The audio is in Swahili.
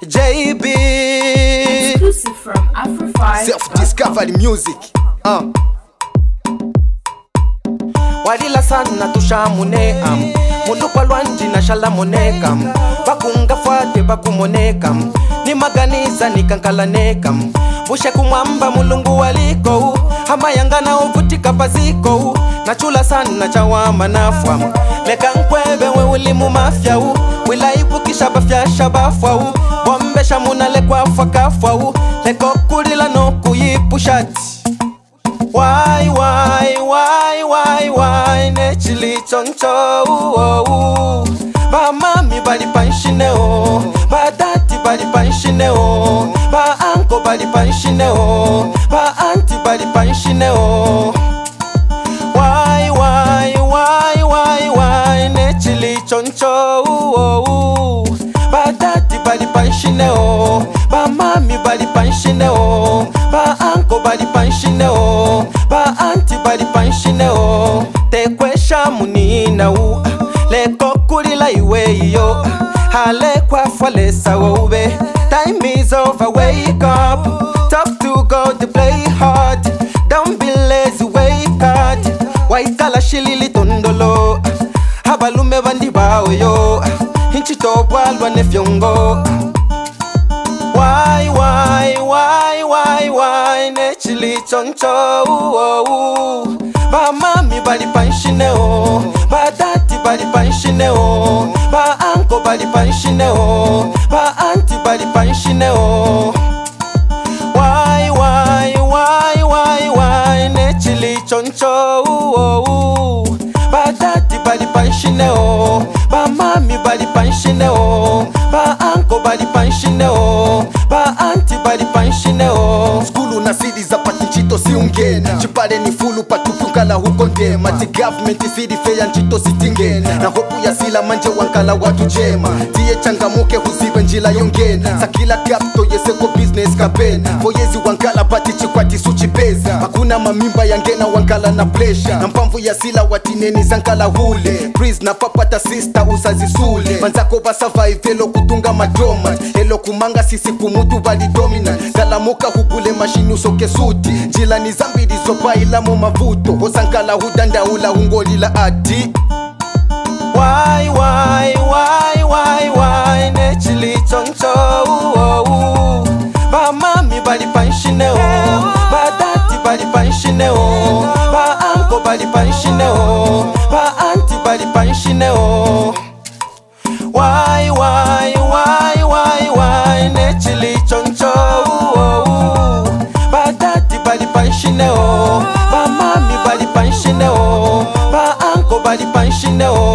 JB exclusive from Afro5 Self-discovery music. Wadila sana tushamuneka mundu kwa lwanji na shalamoneka bakunga fuate bakumoneka ni maganiza nikankalaneka bushe kumwamba mulungu waliko hama yangana uvutika paziko nachula sana chawama nafwa leka nkwebe we ulimu mafya wilaibu kisha bafya shabafwa bombe shamuna lekwa fakafwa leko kulila no kuyipushati why nechili choncho ba mami bali panshineo ba dati bali panshineo ba anko bali panshineo ba anti bali panshineo why nechili choncho ba dati bali panshineo ba mami bali panshineo ba anko bali panshineo ba anti bali panshineo te kwesha munina leko kulila iweyo hale kwa falesa ube time is over, wake up, talk to God, play hard, don't be lazy, wake hard, waitala shilili tondolo habalume bandi bawe yo hinchito bwalwa nefyongo why nechili choncho ba mami bali panshineo ba dati bali panshineo ba anko bali panshineo ba anti bali panshineo why nechili choncho ba dati bali panshineo ba mami bali panshineo ba anko bali panshineo ba anti bali panshineo skulu na sidi za patinchito siungena chipale ni fulu patupungala huko ndema ti government sidi feya nchito sitingena na hopu ya sila manje wankala watu jema tiye changamuke huzibe njila yongena sakila kapto yeseko business campaign foyezi wankala pati chikwati suchipeza hakuna mamimba yangena wankala na pressure na mpamvu ya sila watineni zankala hule breeze na papata sister usazisule manzako ba survive elo kutunga madroma elo kumanga sisi kumutu bali dominant kalamuka hukule mashini usoke suti njila ni zambidi zopa ila mu mavuto hosankala hudanda ula hungolila ati why nechili choncho ba mami bali panshineo ba dati bali panshineo ba anko bali panshineo ba anti bali panshineo why nechili choncho ba dati bali panshineo ba mami bali panshineo ba anko bali panshineo